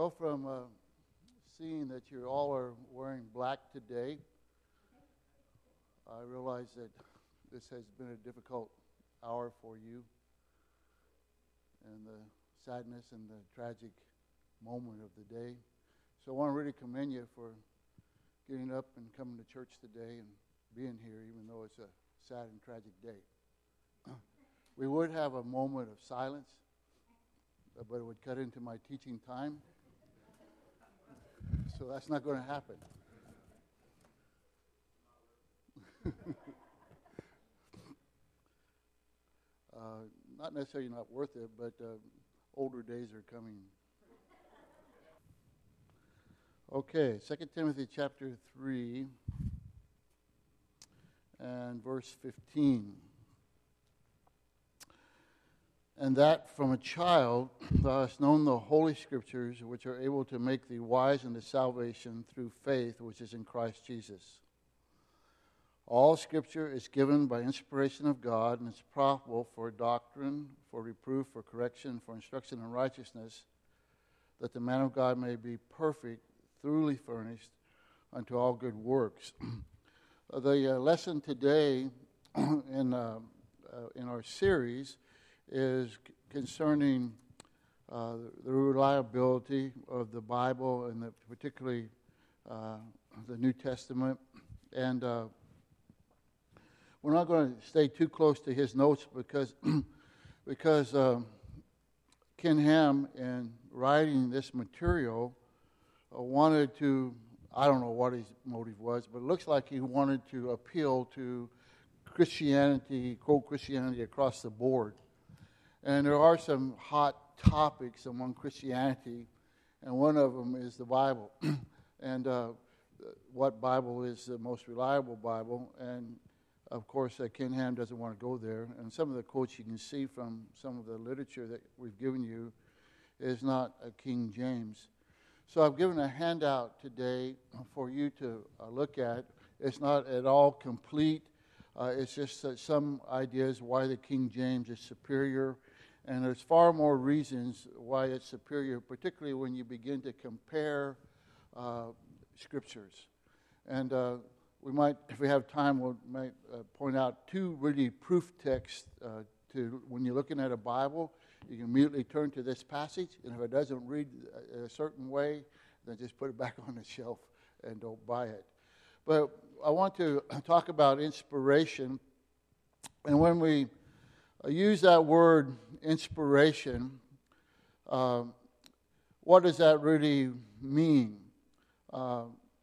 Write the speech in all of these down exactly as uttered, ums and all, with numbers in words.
Well, from uh, seeing that you all are wearing black today, I realize that this has been a difficult hour for you, and the sadness and the tragic moment of the day. So I want to really commend you for getting up and coming to church today and being here, even though it's a sad and tragic day. We would have a moment of silence, but it would cut into my teaching time. So that's not going to happen. uh, not necessarily not worth it, but uh, older days are coming. Okay, Second Timothy chapter three and verse fifteen. And that from a child thou hast known the Holy Scriptures, which are able to make thee wise unto salvation through faith which is in Christ Jesus. All Scripture is given by inspiration of God, and is profitable for doctrine, for reproof, for correction, for instruction in righteousness, that the man of God may be perfect, thoroughly furnished unto all good works. The uh, lesson today in uh, uh, in our series is concerning uh, the reliability of the Bible, and the, particularly uh, the New Testament. And uh, we're not going to stay too close to his notes because because uh, Ken Ham, in writing this material, uh, wanted to, I don't know what his motive was, but it looks like he wanted to appeal to Christianity, quote Christianity across the board. And there are some hot topics among Christianity, and one of them is the Bible. and uh, what Bible is the most reliable Bible. And, of course, uh, Ken Ham doesn't want to go there. And some of the quotes you can see from some of the literature that we've given you is not a King James. So I've given a handout today for you to uh, look at. It's not at all complete. Uh, it's just uh, some ideas why the King James is superior. And there's far more reasons why it's superior, particularly when you begin to compare uh, scriptures. And uh, we might, if we have time, we might uh, point out two really proof texts uh, to when you're looking at a Bible. You can immediately turn to this passage, and if it doesn't read a certain way, then just put it back on the shelf and don't buy it. But I want to talk about inspiration. And when we use that word inspiration, uh, what does that really mean? Uh,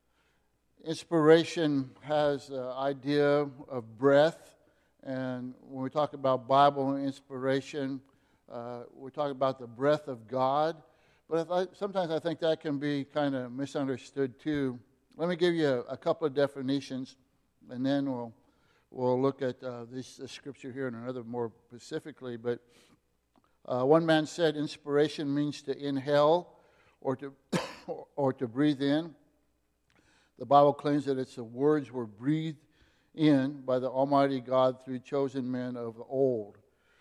inspiration has the idea of breath. And when we talk about Bible inspiration, uh, we're talking about the breath of God. But I, sometimes I think that can be kind of misunderstood too. Let me give you a, a couple of definitions, and then we'll we'll look at uh, this, this scripture here and another more specifically. But uh, one man said inspiration means to inhale or to or, or to breathe in. The Bible claims that its the words were breathed in by the Almighty God through chosen men of old.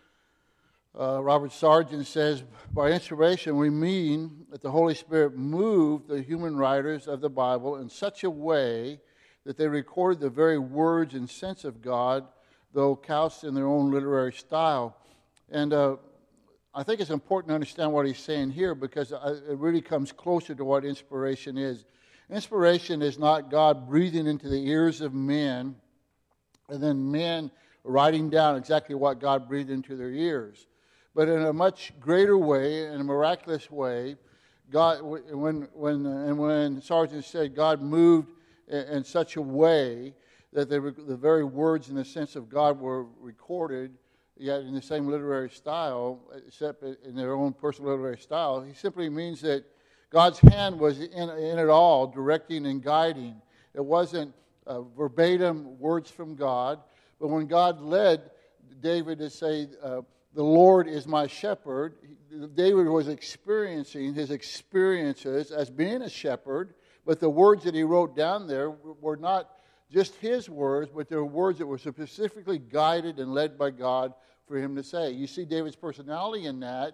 Uh, Robert Sargent says, by inspiration we mean that the Holy Spirit moved the human writers of the Bible in such a way that they recorded the very words and sense of God, though couched in their own literary style. And uh, I think it's important to understand what he's saying here, because it really comes closer to what inspiration is. Inspiration is not God breathing into the ears of men and then men writing down exactly what God breathed into their ears. But in a much greater way, in a miraculous way, God, when when and when Sargent said God moved in, in such a way that they, the very words and the sense of God were recorded, yet in the same literary style, except in their own personal literary style, he simply means that God's hand was in, in it all, directing and guiding. It wasn't uh, verbatim words from God, but when God led David to say, uh, the Lord is my shepherd, David was experiencing his experiences as being a shepherd, but the words that he wrote down there were not just his words, but they were words that were specifically guided and led by God for him to say. You see David's personality in that,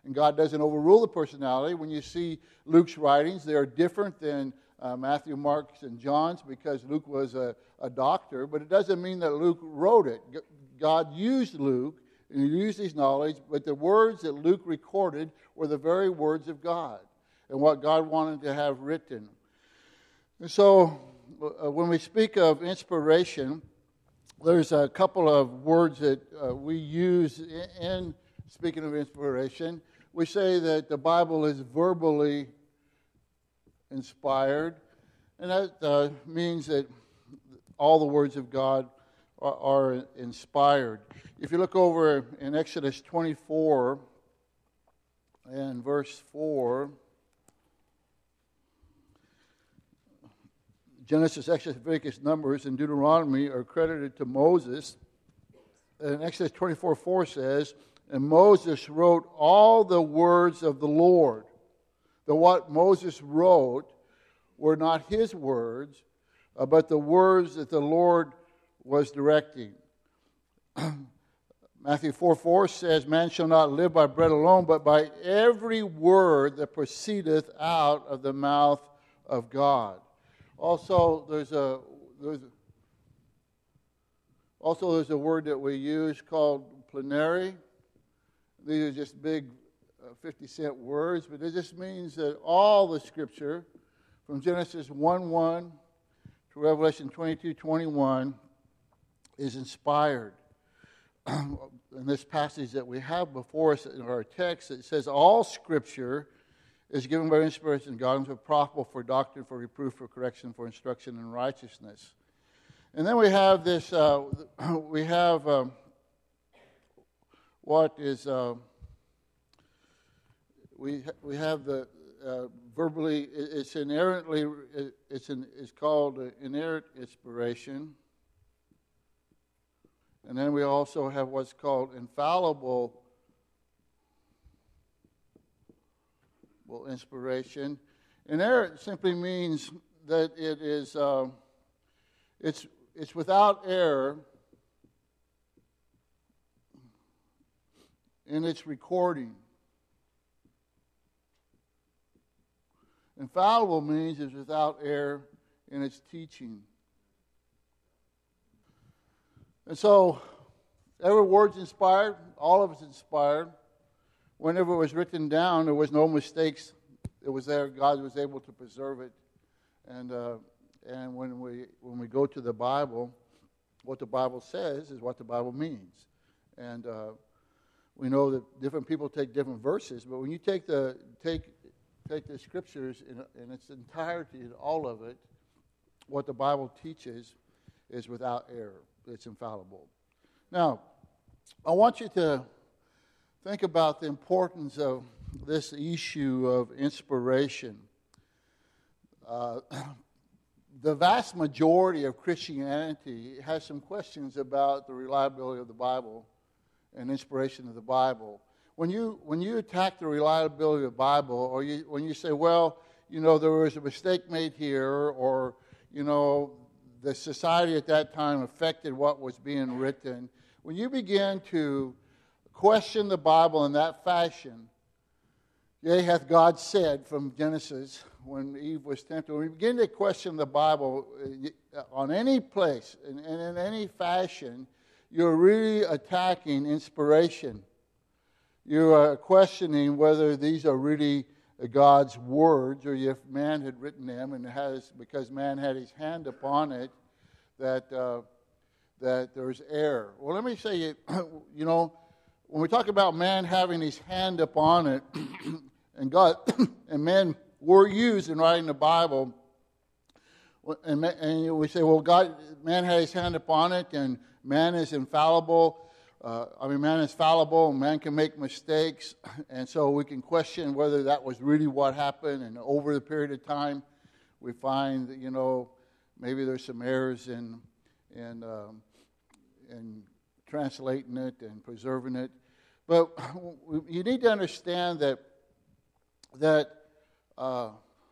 and God doesn't overrule the personality. When you see Luke's writings, they are different than uh, Matthew, Mark's, and John's because Luke was a, a doctor, but it doesn't mean that Luke wrote it. G- God used Luke, and he used his knowledge, but the words that Luke recorded were the very words of God and what God wanted to have written. And so uh, when we speak of inspiration, there's a couple of words that uh, we use in, in speaking of inspiration. We say that the Bible is verbally inspired, and that uh, means that all the words of God are, are inspired. If you look over in Exodus twenty-four and verse four, Genesis, Exodus, Leviticus, Numbers, and Deuteronomy are credited to Moses. And Exodus twenty-four four says, and Moses wrote all the words of the Lord. The what Moses wrote were not his words, uh, but the words that the Lord was directing. Matthew four four says, man shall not live by bread alone, but by every word that proceedeth out of the mouth of God. Also, there's a there's a, also there's a word that we use called plenary. These are just big uh, fifty cent words, but it just means that all the Scripture, from Genesis one one to Revelation twenty-two twenty-one, is inspired. In this passage that we have before us in our text, it says all Scripture is given by inspiration of God and is profitable for doctrine, for reproof, for correction, for instruction in righteousness. And then we have this, uh, we have um, what is, uh, we we have the uh, verbally, it's inherently, it's, an, it's called inerrant inspiration. And then we also have what's called infallible well, inspiration. Inerrant simply means that it is uh, it's it's without error in its recording. Infallible means it's without error in its teaching. And so, every word's inspired, all of it's inspired. Whenever it was written down, there was no mistakes. It was there. God was able to preserve it. And uh, and when we when we go to the Bible, what the Bible says is what the Bible means. And uh, we know that different people take different verses, but when you take the take take the Scriptures in, in its entirety, all of it, what the Bible teaches is without error. It's infallible. Now, I want you to think about the importance of this issue of inspiration. Uh, the vast majority of Christianity has some questions about the reliability of the Bible and inspiration of the Bible. When you when you attack the reliability of the Bible, or you, when you say, well, you know, there was a mistake made here, or, you know, the society at that time affected what was being written, when you begin to question the Bible in that fashion, yea, hath God said from Genesis when Eve was tempted, when we begin to question the Bible on any place and in any fashion, you're really attacking inspiration. You are questioning whether these are really God's words, or if man had written them, and has because man had his hand upon it, that uh, that there's error. Well, let me say, you know, when we talk about man having his hand upon it, and God and men were used in writing the Bible, and, and we say, well, God, man had his hand upon it, and man is infallible. Uh, I mean, man is fallible, and man can make mistakes, and so we can question whether that was really what happened. And over the period of time, we find that, you know, maybe there's some errors in in um, in translating it and preserving it. But you need to understand that that uh,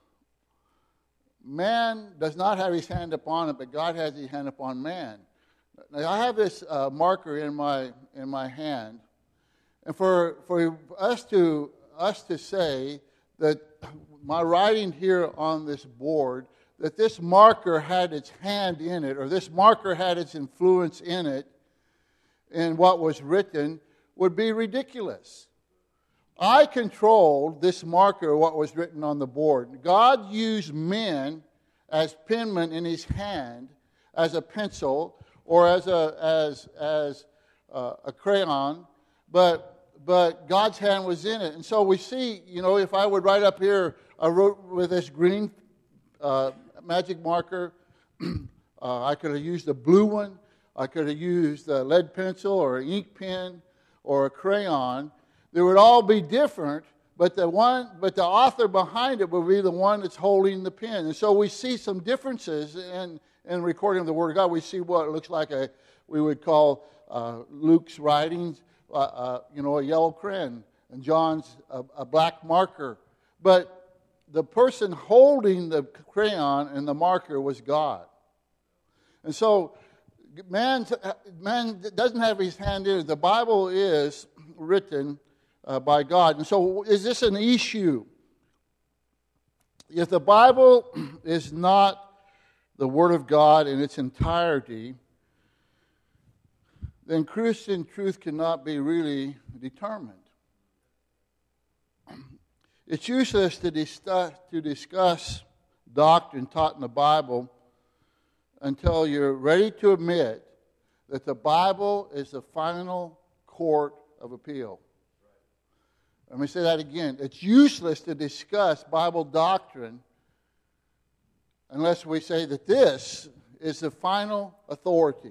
man does not have his hand upon it, but God has his hand upon man. Now, I have this uh, marker in my in my hand, and for for us to us to say that my writing here on this board, that this marker had its hand in it, or this marker had its influence in it, in what was written, would be ridiculous. I controlled this marker, what was written on the board. God used men as penmen in his hand, as a pencil, or as a as as uh, a crayon, but but God's hand was in it. And so we see, you know, if I would write up here, I wrote with this green uh, magic marker. uh, I could have used a blue one. I could have used a lead pencil or an ink pen or a crayon. They would all be different, but the one, but the author behind it will be the one that's holding the pen. And so we see some differences in in recording of the Word of God. We see what looks like a we would call uh, Luke's writings, uh, uh, you know, a yellow crayon, and John's a, a black marker. But the person holding the crayon and the marker was God. And so man, man doesn't have his hand in it. The Bible is written uh, by God. And so is this an issue? If the Bible is not the Word of God in its entirety, then Christian truth cannot be really determined. It's useless to discuss, to discuss doctrine taught in the Bible until you're ready to admit that the Bible is the final court of appeal. Let me say that again. It's useless to discuss Bible doctrine unless we say that this is the final authority.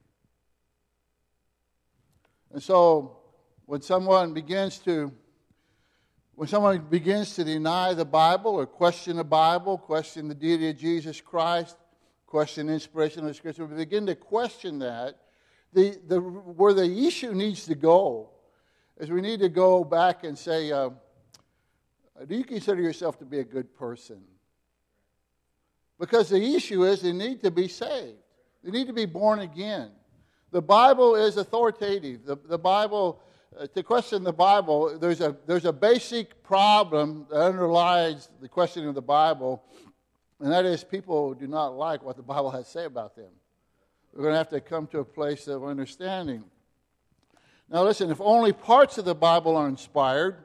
And so when someone begins to when someone begins to deny the Bible or question the Bible, question the deity of Jesus Christ, question inspiration of the Scripture, we begin to question that, the, the where the issue needs to go is we need to go back and say, uh, do you consider yourself to be a good person? Because the issue is they need to be saved. They need to be born again. The Bible is authoritative. The, the Bible, uh, to question the Bible, there's a, there's a basic problem that underlies the questioning of the Bible, and that is people do not like what the Bible has to say about them. We're going to have to come to a place of understanding. Now listen, if only parts of the Bible are inspired,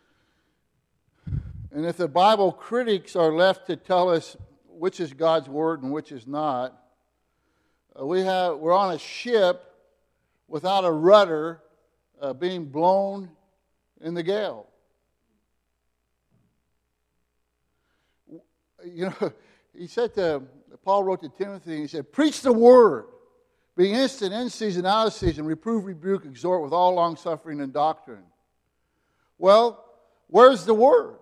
and if the Bible critics are left to tell us which is God's Word and which is not, uh, we have, we're on a ship without a rudder uh, being blown in the gale. You know, he said to, Paul wrote to Timothy, he said, preach the Word. Be instant, in season, out of season, reprove, rebuke, exhort with all long suffering and doctrine. Well, where's the Word?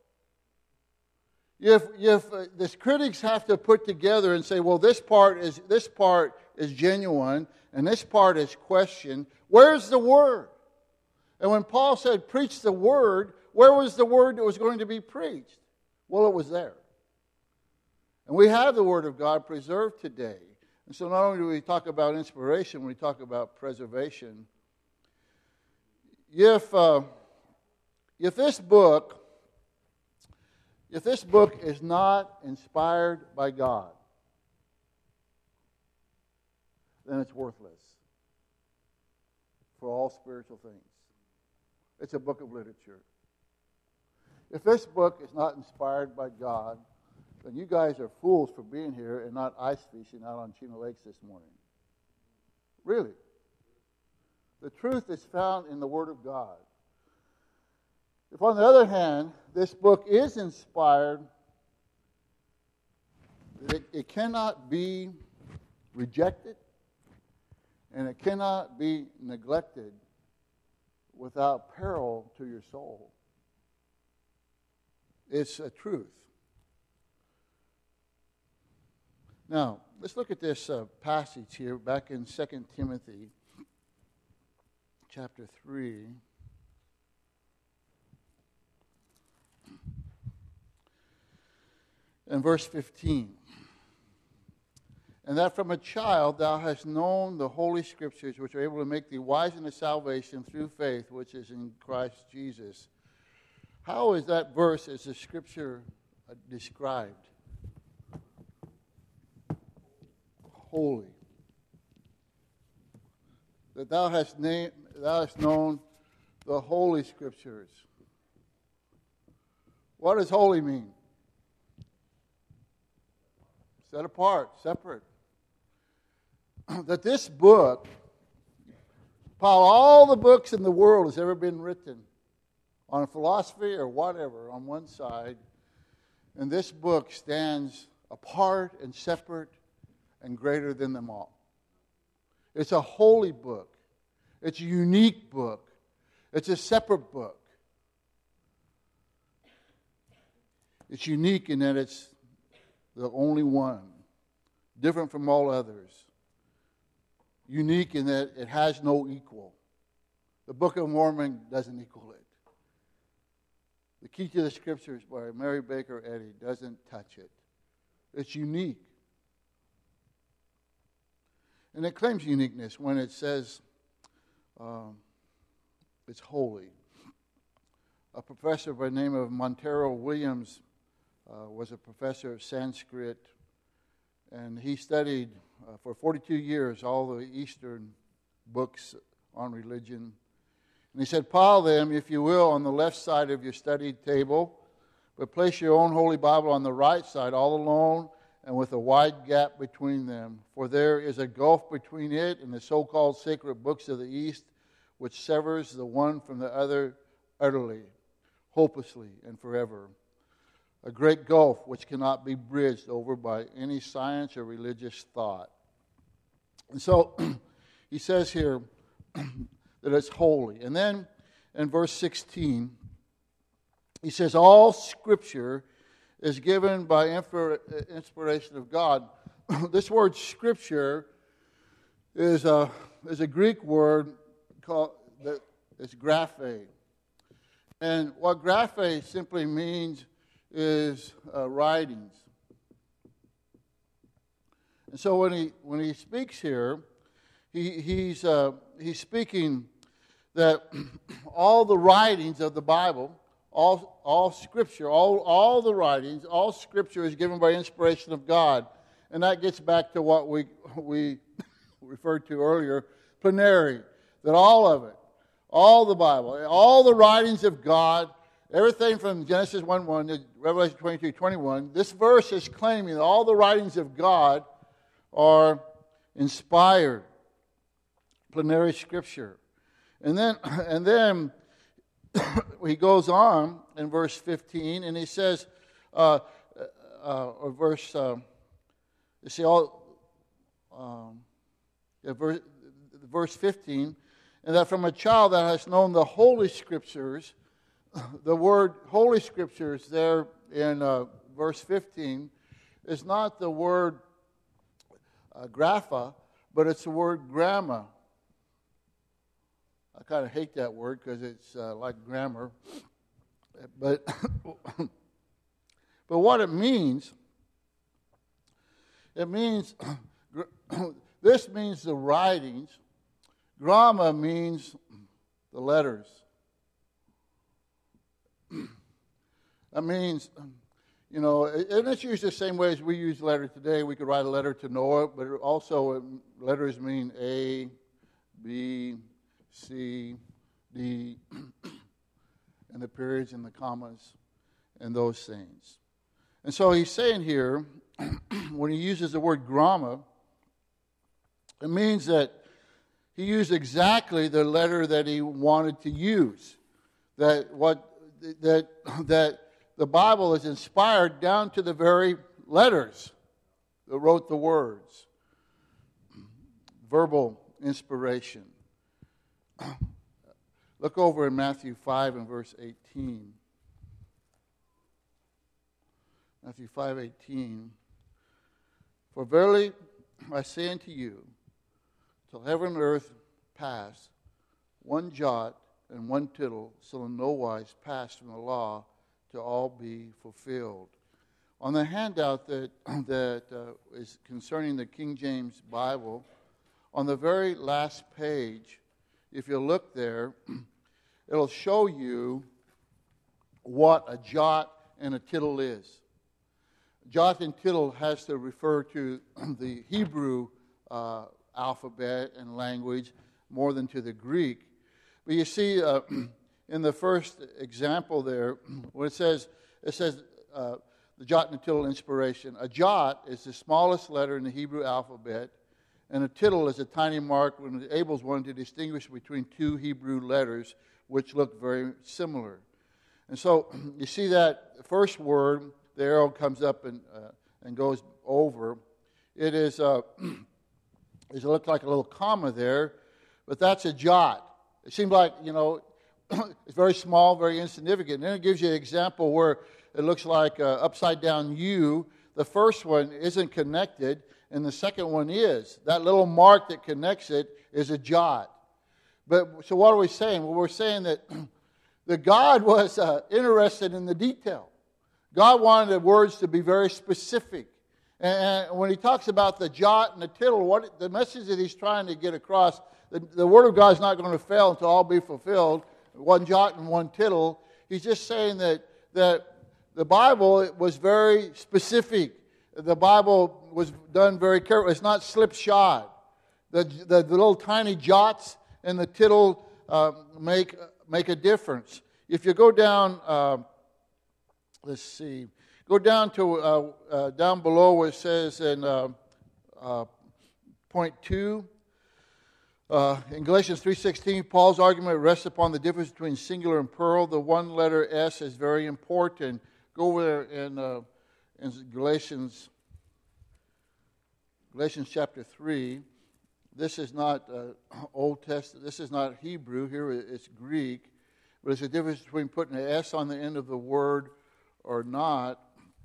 If if uh, the critics have to put together and say, well, this part is this part is genuine and this part is questioned, where's the Word? And when Paul said, preach the Word, where was the Word that was going to be preached? Well, it was there. And we have the Word of God preserved today. And so not only do we talk about inspiration, we talk about preservation. If uh, if this book, if this book is not inspired by God, then it's worthless for all spiritual things. It's a book of literature. If this book is not inspired by God, then you guys are fools for being here and not ice fishing out on Chino Lakes this morning. Really. The truth is found in the Word of God. If, on the other hand, this book is inspired, it, it cannot be rejected and it cannot be neglected without peril to your soul. It's a truth. Now, let's look at this uh, passage here back in Second Timothy chapter three. And verse fifteen. And that from a child thou hast known the Holy Scriptures, which are able to make thee wise unto salvation through faith, which is in Christ Jesus. How is that verse as the Scripture uh, described? Holy. That thou hast named, thou hast known the Holy Scriptures. What does holy mean? Set apart, separate. That this book, Paul, all the books in the world has ever been written on philosophy or whatever on one side, and this book stands apart and separate and greater than them all. It's a holy book. It's a unique book. It's a separate book. It's unique in that it's the only one, different from all others. Unique in that it has no equal. The Book of Mormon doesn't equal it. The Key to the Scriptures by Mary Baker Eddy doesn't touch it. It's unique. And it claims uniqueness when it says um, it's holy. A professor by the name of Montero Williams uh, was a professor of Sanskrit, and he studied uh, for forty-two years all the Eastern books on religion. And he said, pile them, if you will, on the left side of your study table, but place your own Holy Bible on the right side, all alone, and with a wide gap between them. For there is a gulf between it and the so-called sacred books of the East, which severs the one from the other utterly, hopelessly, and forever. A great gulf which cannot be bridged over by any science or religious thought. And so he says here that it's holy. And then in verse sixteen, he says, all Scripture is given by inspiration of God. This word Scripture is a, is a Greek word called that is graphe. And what graphe simply means is uh, writings. And so when he when he speaks here, he he's uh, he's speaking that all the writings of the Bible, all all Scripture, all all the writings, all Scripture is given by inspiration of God, and that gets back to what we we referred to earlier, plenary. That all of it, all the Bible, all the writings of God. Everything from Genesis one one to Revelation twenty-two twenty-one, this verse is claiming that all the writings of God are inspired, plenary Scripture. And then, and then he goes on in verse fifteen, and he says, uh, uh, or verse, uh, you see, all, um, yeah, verse, verse fifteen, and that from a child that has known the Holy Scriptures. The word Holy Scriptures there in uh, verse fifteen is not the word uh, grapha, but it's the word gramma. I kind of hate that word because it's uh, like grammar. But, but what it means, it means, this means the writings. Gramma means the letters. That means, you know, and it's used the same way as we use letter today. We could write a letter to Noah, but also letters mean A, B, C, D, and the periods and the commas and those things. And so he's saying here, when he uses the word gramma, it means that he used exactly the letter that he wanted to use. That what that that the Bible is inspired down to the very letters that wrote the words. Verbal inspiration. Look over in Matthew five and verse eighteen. Matthew five eighteen. For verily I say unto you, till heaven and earth pass, one jot and one tittle shall in no wise pass from the law to all be fulfilled. On the handout that that uh, is concerning the King James Bible, on the very last page, if you look there, it'll show you what a jot and a tittle is. Jot and tittle has to refer to the Hebrew uh, alphabet and language more than to the Greek. But you see, uh, in the first example there, when it says, it says uh, the jot and tittle inspiration. A jot is the smallest letter in the Hebrew alphabet, and a tittle is a tiny mark when it enables one to distinguish between two Hebrew letters which look very similar. And so you see that first word, the arrow comes up and uh, and goes over. It is uh, it looks like a little comma there, but that's a jot. It seems like, you know, it's very small, very insignificant. And then it gives you an example where it looks like an upside down U. The first one isn't connected, and the second one is. That little mark that connects it is a jot. But so what are we saying? Well, we're saying that, that God was uh, interested in the detail. God wanted the words to be very specific. And, and when he talks about the jot and the tittle, what the message that he's trying to get across, the, the word of God is not going to fail until all be fulfilled. One jot and one tittle. He's just saying that that the Bible was very specific. The Bible was done very carefully. It's not slipshod. The, the, the little tiny jots and the tittle uh, make make a difference. If you go down, uh, let's see, go down to uh, uh, down below where it says in uh, uh, point two. Uh, in Galatians three sixteen, Paul's argument rests upon the difference between singular and plural. The one letter S is very important. Go over there in, uh, in Galatians, Galatians chapter three. This is not uh, Old Testament. This is not Hebrew. Here it's Greek. But it's a difference between putting an S on the end of the word or not.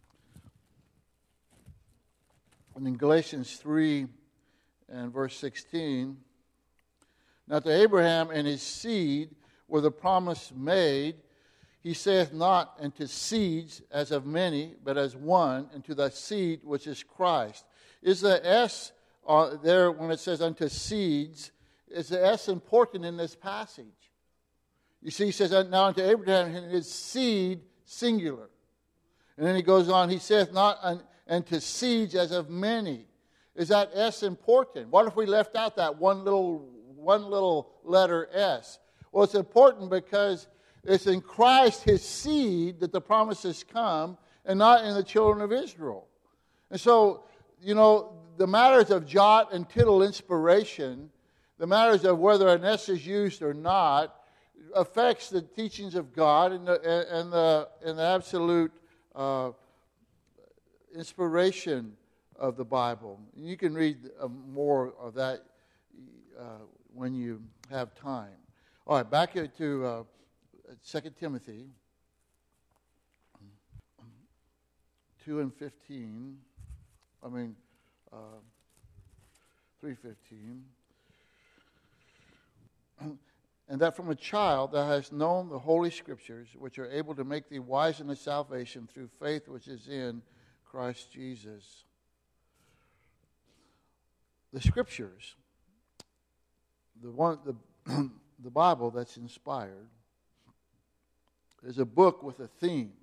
And in Galatians three and verse sixteen, now to Abraham and his seed were the promise made. He saith not unto seeds as of many, but as one, and to the seed which is Christ. Is the S uh, there when it says unto seeds, is the S important in this passage? You see, he says, now unto Abraham and his seed, singular. And then he goes on, he saith not unto seeds as of many. Is that S important? What if we left out that one little one little letter S? Well, it's important because it's in Christ, his seed, that the promises come, and not in the children of Israel. And so, you know, the matters of jot and tittle inspiration, the matters of whether an S is used or not, affects the teachings of God and the, and the, and the absolute uh, inspiration of the Bible. You can read uh, more of that uh, when you have time. All right, back to uh, Second Timothy two and fifteen. I mean, uh, three fifteen. And that from a child thou hast known the Holy Scriptures, which are able to make thee wise unto salvation through faith which is in Christ Jesus. The Scriptures, the one, the the Bible that's inspired, is a book with a theme.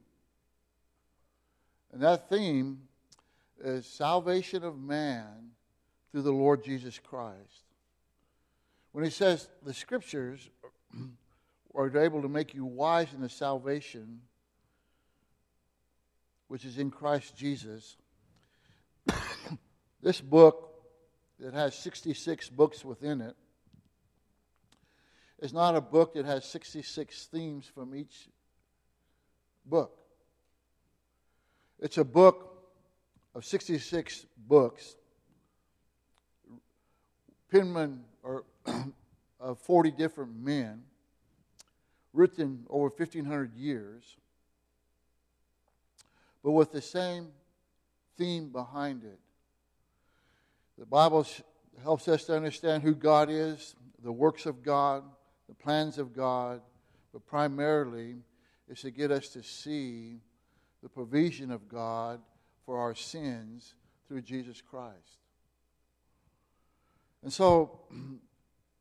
And that theme is salvation of man through the Lord Jesus Christ. When he says the Scriptures are able to make you wise in the salvation which is in Christ Jesus, this book that has sixty-six books within it is not a book that has sixty-six themes from each book. It's a book of sixty-six books, penmen or of forty different men, written over fifteen hundred years, but with the same theme behind it. The Bible helps us to understand who God is, the works of God, the plans of God, but primarily is to get us to see the provision of God for our sins through Jesus Christ. And so,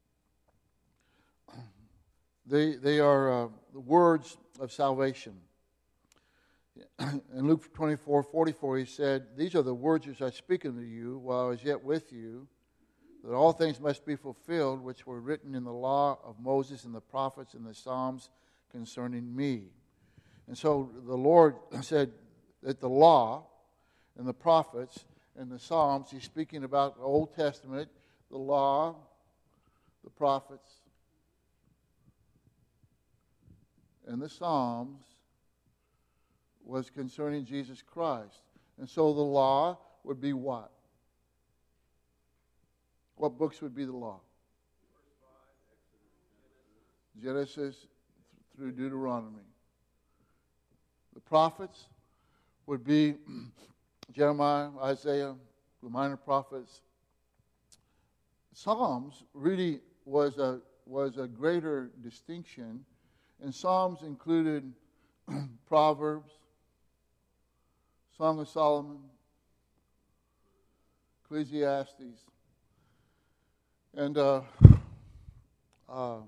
they, they are uh, the words of salvation. In Luke twenty-four forty-four, he said, "These are the words which I speak unto you while I was yet with you, that all things must be fulfilled which were written in the law of Moses and the prophets and the Psalms concerning me." And so the Lord said that the law and the prophets and the Psalms, he's speaking about the Old Testament, the law, the prophets, and the Psalms was concerning Jesus Christ. And so the law would be what? What books would be the law? Genesis through Deuteronomy. The prophets would be Jeremiah, Isaiah, the minor prophets. Psalms really was a was a greater distinction, and Psalms included Proverbs, Song of Solomon, Ecclesiastes, and uh, uh,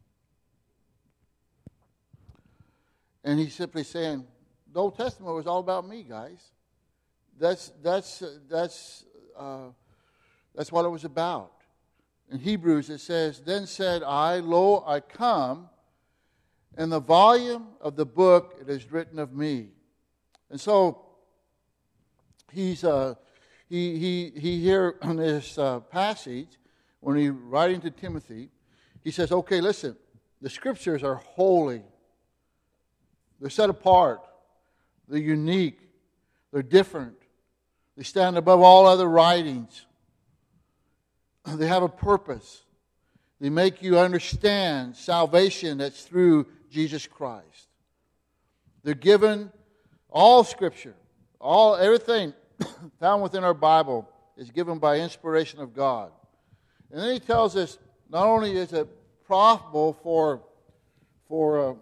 and he's simply saying the Old Testament was all about me, guys. That's that's uh, that's uh, that's what it was about. In Hebrews it says, "Then said I, Lo, I come. In the volume of the book it is written of me." And so he's uh, he he he here in this uh, passage, when he's writing to Timothy, he says, "Okay, listen, the Scriptures are holy. They're set apart. They're unique. They're different. They stand above all other writings. They have a purpose. They make you understand salvation that's through Jesus Christ. They're given, all Scripture, all everything found within our Bible is given by inspiration of God." And then he tells us not only is it profitable for for uh,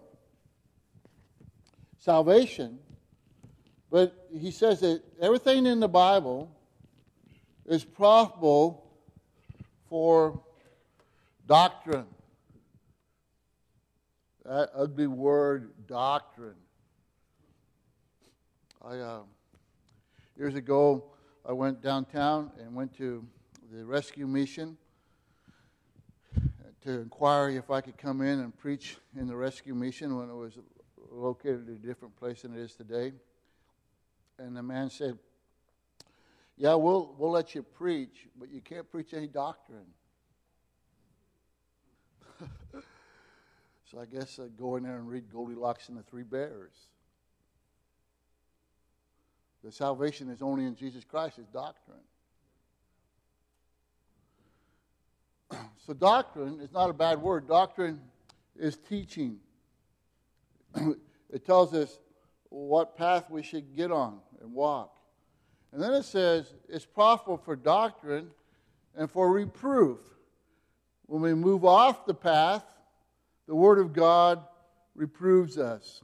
salvation, but he says that everything in the Bible is profitable for doctrine. That ugly word, doctrine. I uh, years ago, I went downtown and went to the rescue mission to inquire if I could come in and preach in the rescue mission when it was located at a different place than it is today. And the man said, "Yeah, we'll we'll let you preach, but you can't preach any doctrine." So I guess I'd go in there and read Goldilocks and the Three Bears. The salvation is only in Jesus Christ is doctrine. So doctrine is not a bad word. Doctrine is teaching. It tells us what path we should get on and walk. And then it says it's profitable for doctrine and for reproof. When we move off the path, the Word of God reproves us.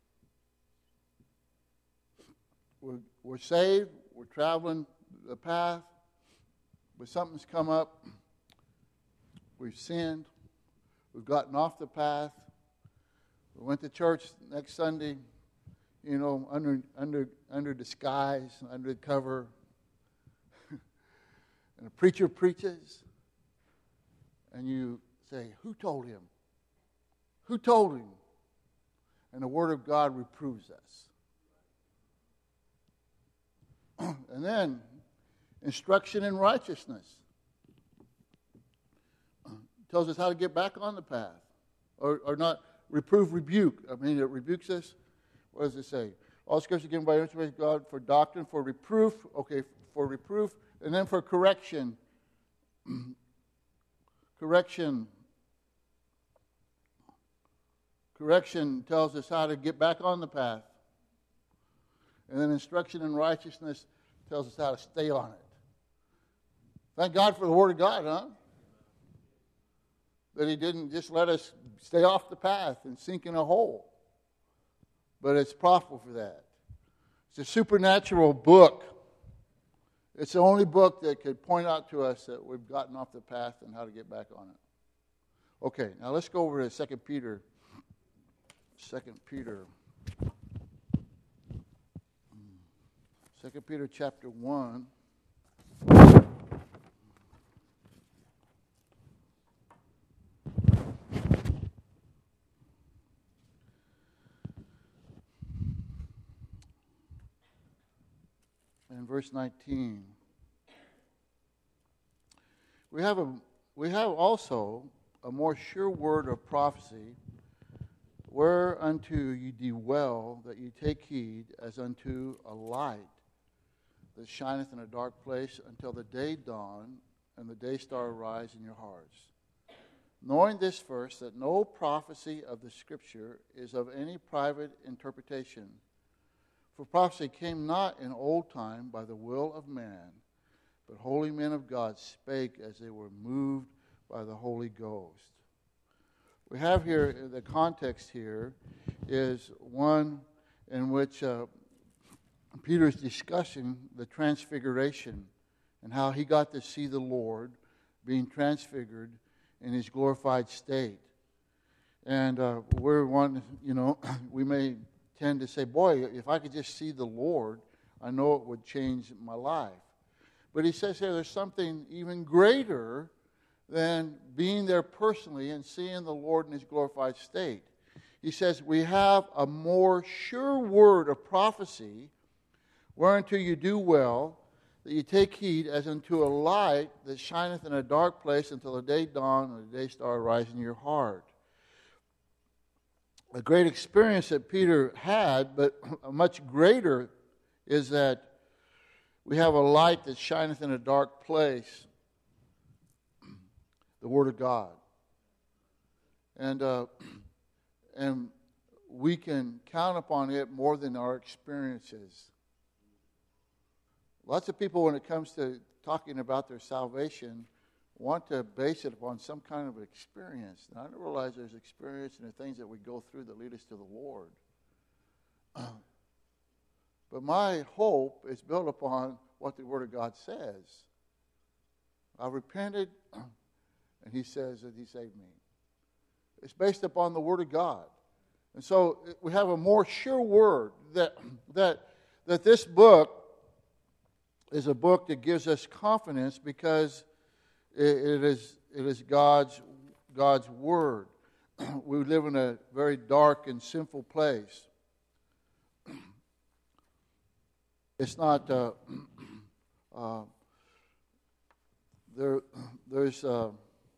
We're, we're saved, we're traveling the path, but something's come up. We've sinned, we've gotten off the path. We went to church next Sunday, you know, under under under disguise, under cover. And a preacher preaches, and you say, "Who told him? Who told him?" And the Word of God reproves us. And then, instruction in righteousness tells us how to get back on the path, or or not. Reprove, rebuke. I mean, it rebukes us. What does it say? All Scripture given by inspiration of God for doctrine, for reproof. Okay, for reproof, and then for correction. correction. Correction tells us how to get back on the path. And then instruction in righteousness tells us how to stay on it. Thank God for the Word of God, huh? That He didn't just let us stay off the path and sink in a hole. But it's profitable for that. It's a supernatural book. It's the only book that could point out to us that we've gotten off the path and how to get back on it. Okay, now let's go over to Second Peter. Second Peter. Second Peter chapter one. And verse nineteen. We have a we have also a more sure word of prophecy, whereunto ye do well that ye take heed as unto a light that shineth in a dark place until the day dawn and the day star arise in your hearts. Knowing this first, that no prophecy of the Scripture is of any private interpretation. For prophecy came not in old time by the will of man, but holy men of God spake as they were moved by the Holy Ghost. We have here, the context here is one in which uh, Peter is discussing the transfiguration and how he got to see the Lord being transfigured in his glorified state. And uh, we're one, you know, we may tend to say, boy, if I could just see the Lord, I know it would change my life. But he says here there's something even greater than being there personally and seeing the Lord in his glorified state. He says, we have a more sure word of prophecy, whereunto you do well, that you take heed as unto a light that shineth in a dark place until the day dawn and the day star arise in your heart. A great experience that Peter had, but a much greater is that we have a light that shineth in a dark place, the Word of God. And uh, and we can count upon it more than our experiences. Lots of people, when it comes to talking about their salvation, want to base it upon some kind of experience. And I don't realize there's experience in the things that we go through that lead us to the Lord. But my hope is built upon what the Word of God says. I repented, and He says that He saved me. It's based upon the Word of God. And so we have a more sure word that that that this book is a book that gives us confidence because it, it is it is God's God's Word. We live in a very dark and sinful place. It's not uh, uh, there. There's uh,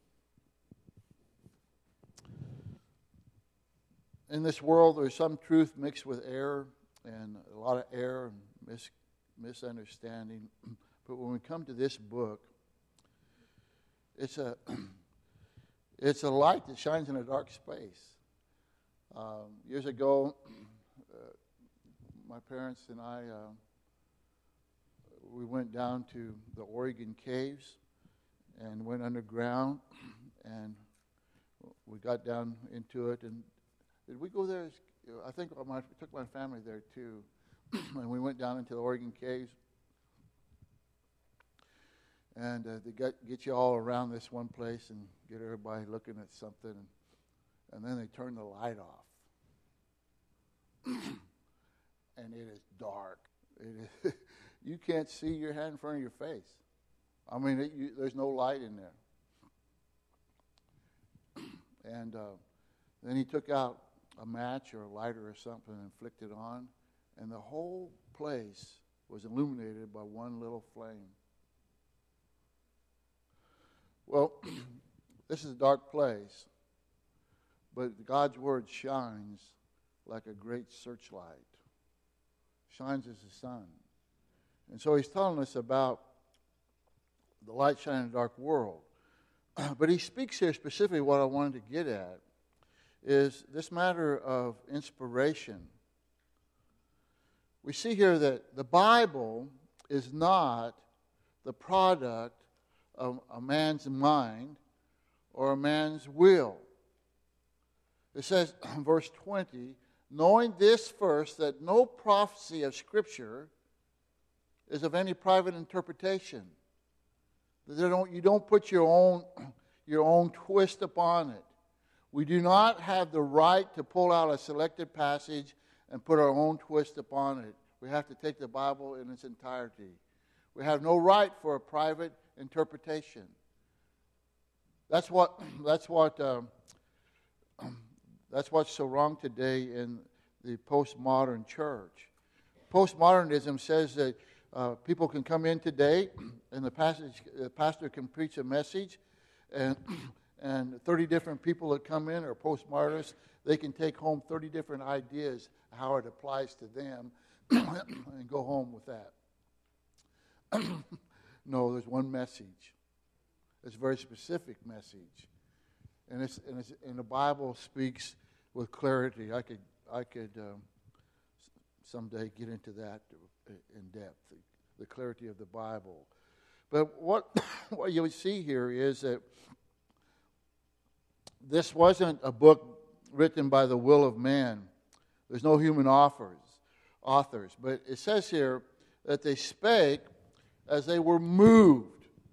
in this world there's some truth mixed with error, and a lot of error and mis- misunderstanding. But when we come to this book, it's a it's a light that shines in a dark space. Um, years ago, uh, my parents and I. Uh, We went down to the Oregon caves and went underground, and we got down into it. And did we go there? I think I took my family there too, and we went down into the Oregon caves. And uh, they get get you all around this one place and get everybody looking at something, and, and then they turn the light off, and it is dark. It is. You can't see your hand in front of your face. I mean, it, you, there's no light in there. And uh, then he took out a match or a lighter or something and flicked it on, and the whole place was illuminated by one little flame. Well, this is a dark place, but God's Word shines like a great searchlight. Shines as the sun. And so he's telling us about the light shining in a dark world. But he speaks here specifically what I wanted to get at is this matter of inspiration. We see here that the Bible is not the product of a man's mind or a man's will. It says in verse twenty, knowing this first, that no prophecy of Scripture is of any private interpretation. They don't, you don't put your own, your own twist upon it. We do not have the right to pull out a selected passage and put our own twist upon it. We have to take the Bible in its entirety. We have no right for a private interpretation. That's what that's what um, that's what's so wrong today in the postmodern church. Postmodernism says that uh, people can come in today, and the passage, the pastor can preach a message, and and thirty different people that come in are postmodernists. They can take home thirty different ideas how it applies to them, and go home with that. No, there's one message. It's a very specific message, and it's and, it's, and the Bible speaks with clarity. I could I could um, someday get into that in depth, the, the clarity of the Bible. But what what you see here is that this wasn't a book written by the will of man. There's no human authors, authors. But it says here that they spake as they were moved.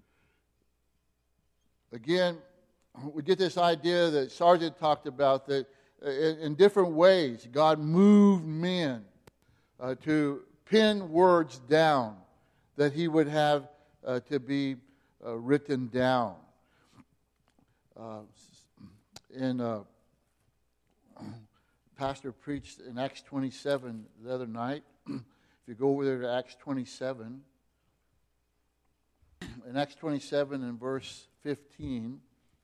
Again, we get this idea that Sargent talked about, that in, in different ways God moved men uh, to pen words down that he would have uh, to be uh, written down. Uh, in uh, Pastor preached in Acts twenty-seven the other night. If you go over there to Acts twenty-seven, in Acts twenty-seven and verse fifteen,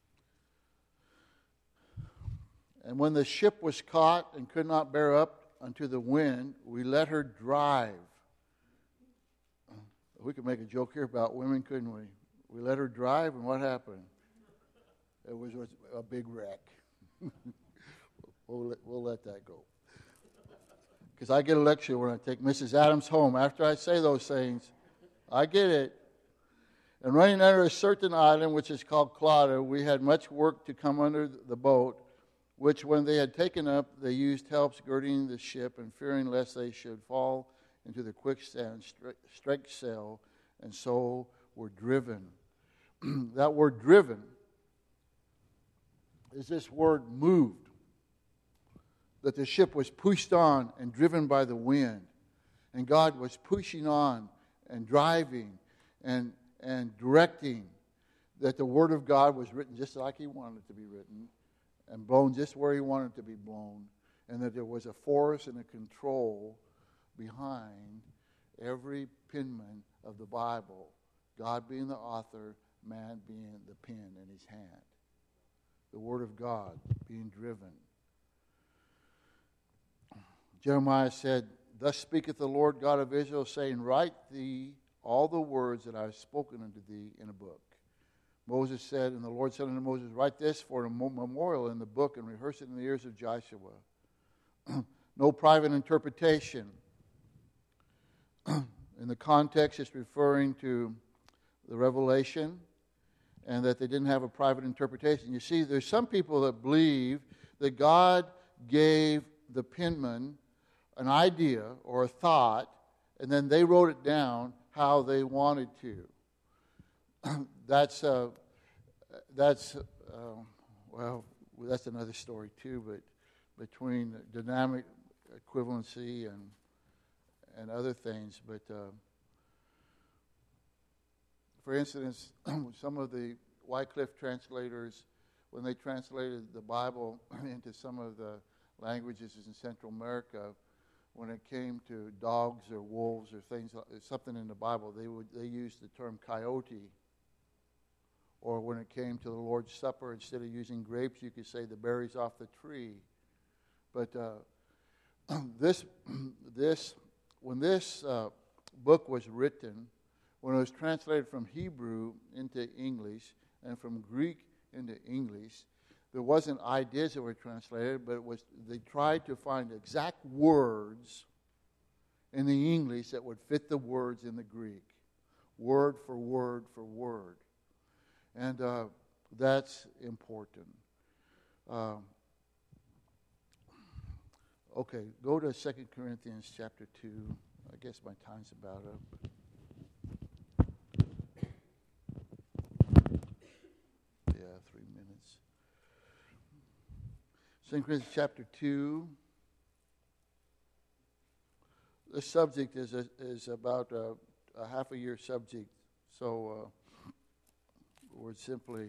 and when the ship was caught and could not bear up unto the wind, we let her drive. We could make a joke here about women, couldn't we? We let her drive, and what happened? It was a big wreck. we'll, let, we'll let that go. Because I get a lecture when I take Missus Adams home. After I say those things, I get it. And running under a certain island, which is called Clauda, we had much work to come under the boat, which when they had taken up, they used helps girding the ship, and fearing lest they should fall into the quicksand, strike sail, and so were driven. That word driven is this word moved. That the ship was pushed on and driven by the wind. And God was pushing on and driving and, and directing, that the Word of God was written just like He wanted it to be written, and blown just where He wanted it to be blown, and that there was a force and a control behind every penman of the Bible, God being the author, man being the pen in his hand. The Word of God being driven. Jeremiah said, Thus speaketh the Lord God of Israel, saying, Write thee all the words that I have spoken unto thee in a book. Moses said, and the Lord said unto Moses, Write this for a memorial in the book, and rehearse it in the ears of Joshua. No private interpretation. In the context, it's referring to the revelation, and that they didn't have a private interpretation. You see, there's some people that believe that God gave the penman an idea or a thought, and then they wrote it down how they wanted to. that's, uh, that's uh, well, that's another story too, but between dynamic equivalency and and other things. But uh, for instance, some of the Wycliffe translators, when they translated the Bible into some of the languages in Central America, when it came to dogs or wolves or things, something in the Bible, they would they used the term coyote. Or when it came to the Lord's Supper, instead of using grapes, you could say the berries off the tree. But uh, this this when this uh, book was written, when it was translated from Hebrew into English and from Greek into English, there wasn't ideas that were translated, but it was they tried to find exact words in the English that would fit the words in the Greek, word for word for word. And uh, that's important. Um, okay, go to Second Corinthians chapter two. I guess my time's about up. Yeah, three minutes. Second Corinthians chapter two. this subject is a, is about a, a half a year subject, so uh, we're simply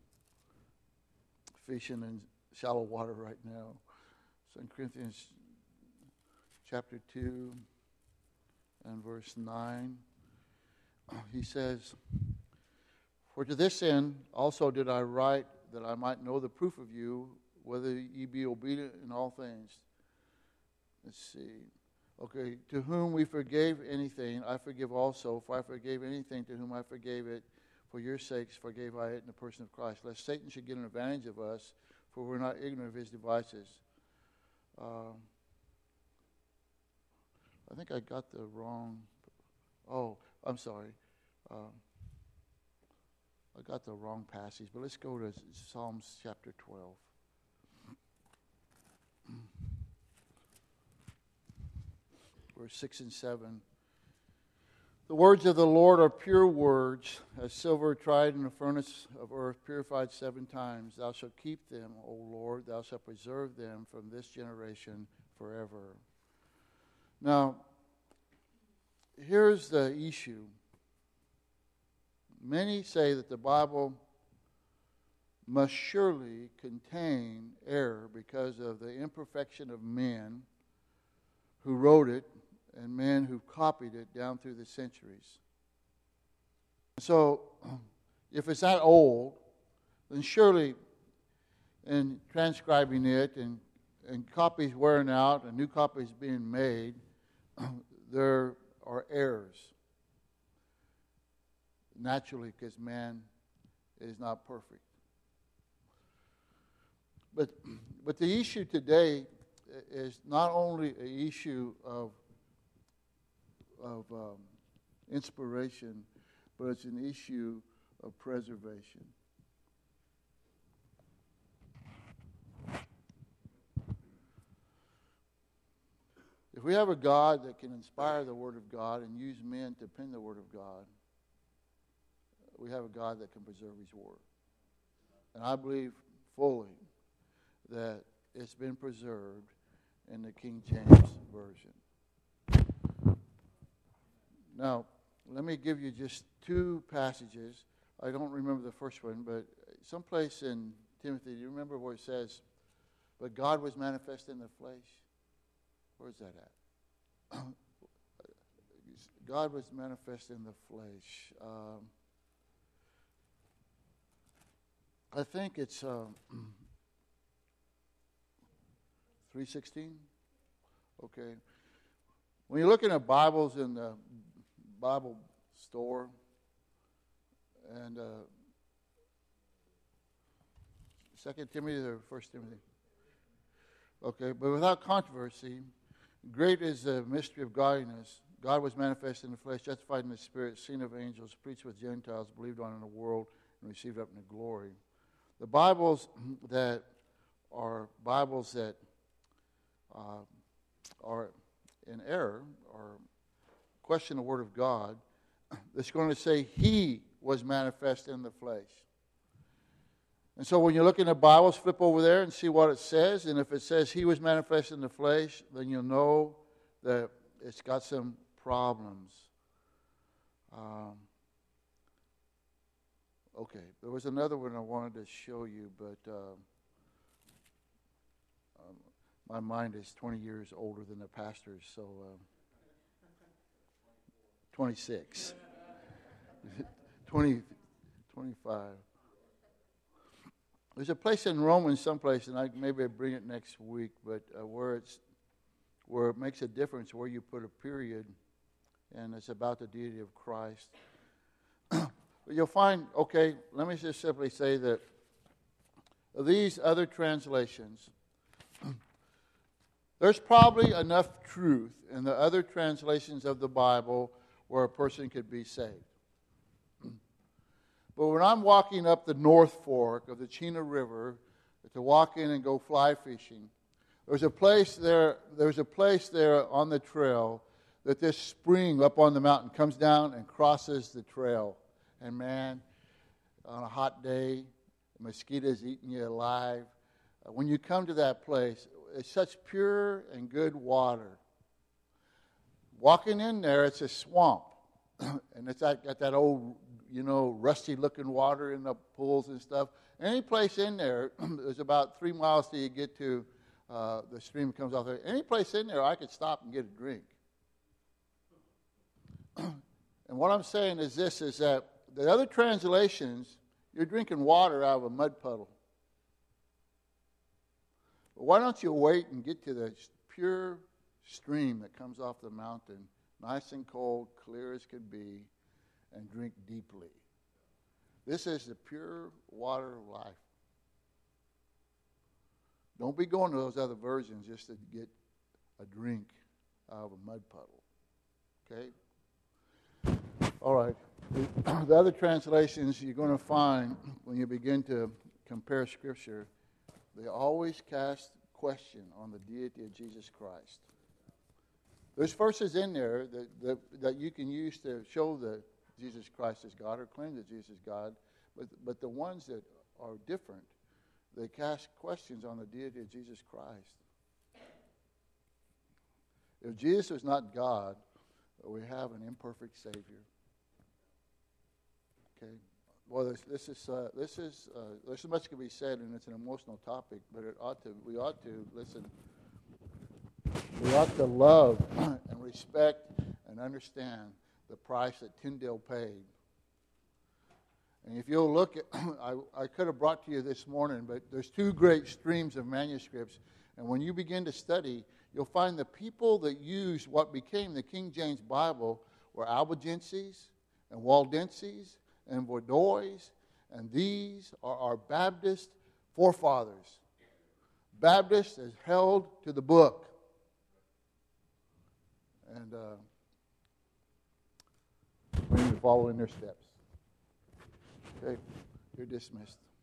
fishing in shallow water right now. Second Corinthians chapter two and verse nine, he says, "For to this end also did I write, that I might know the proof of you, whether ye be obedient in all things." Let's see. Okay, "To whom we forgave anything, I forgive also. For I forgave anything to whom I forgave it. For your sakes forgave I it in the person of Christ, lest Satan should get an advantage of us, for we're not ignorant of his devices." Um, I think I got the wrong. Oh, I'm sorry. Um, I got the wrong passage, but let's go to Psalms chapter twelve. Verse six and seven. "The words of the Lord are pure words, as silver tried in the furnace of earth, purified seven times. Thou shalt keep them, O Lord. Thou shalt preserve them from this generation forever." Now, here's the issue. Many say that the Bible must surely contain error because of the imperfection of men who wrote it and men who copied it down through the centuries. So, if it's that old, then surely in transcribing it and, and copies wearing out and new copies being made, there are errors. Naturally, because man is not perfect. But, but the issue today is not only an issue of, of um, inspiration, but it's an issue of preservation. If we have a God that can inspire the Word of God and use men to pen the Word of God, we have a God that can preserve His Word. And I believe fully that it's been preserved in the King James Version. Now, let me give you just two passages. I don't remember the first one, but someplace in Timothy, do you remember where it says, "But God was manifest in the flesh"? Where's that at? God was manifest in the flesh. Um, I think it's um, three sixteen. Okay. When you're looking at Bibles in the Bible store, and uh, Second Timothy or First Timothy. Okay, but without controversy, great is the mystery of godliness. God was manifest in the flesh, justified in the Spirit, seen of angels, preached with Gentiles, believed on in the world, and received up into glory. The Bibles that are Bibles that uh, are in error or question the Word of God, it's going to say He was manifest in the flesh. And so when you're looking at Bibles, flip over there and see what it says. And if it says He was manifest in the flesh, then you'll know that it's got some problems. Um, okay, there was another one I wanted to show you, but uh, um, my mind is twenty years older than the pastor's, so uh, twenty-six. twenty, twenty-five. There's a place in Romans someplace, and I maybe I bring it next week, but uh, where it's where it makes a difference where you put a period, and it's about the deity of Christ. But you'll find, okay, let me just simply say that these other translations, there's probably enough truth in the other translations of the Bible where a person could be saved. But when I'm walking up the North Fork of the Chena River to walk in and go fly fishing, there's a place there, there's a place there on the trail that this spring up on the mountain comes down and crosses the trail. And man, on a hot day, mosquitoes eating you alive. When you come to that place, it's such pure and good water. Walking in there, it's a swamp. And it's got, got that old, you know, rusty-looking water in the pools and stuff. Any place in there, there's about three miles till you get to uh, the stream that comes off there. Any place in there, I could stop and get a drink. And what I'm saying is this, is that the other translations, you're drinking water out of a mud puddle. But why don't you wait and get to the pure stream that comes off the mountain, nice and cold, clear as could be, and drink deeply. This is the pure water of life. Don't be going to those other versions just to get a drink out of a mud puddle. Okay? All right. The, the other translations you're going to find when you begin to compare Scripture, they always cast question on the deity of Jesus Christ. There's verses in there that, that, that you can use to show that Jesus Christ is God or claim that Jesus is God, but, but the ones that are different, they cast questions on the deity of Jesus Christ. If Jesus is not God, we have an imperfect Savior. Okay? Well, this, this is uh, this is uh, there's so much can be said, and it's an emotional topic, but it ought to we ought to listen. We ought to love and respect and understand the price that Tyndale paid. And if you'll look at, I, I could have brought to you this morning, but there's two great streams of manuscripts. And when you begin to study, you'll find the people that used what became the King James Bible were Albigenses and Waldenses and Vaudois, and these are our Baptist forefathers. Baptist is held to the book. And uh, we need to follow in their steps. Okay, you're dismissed.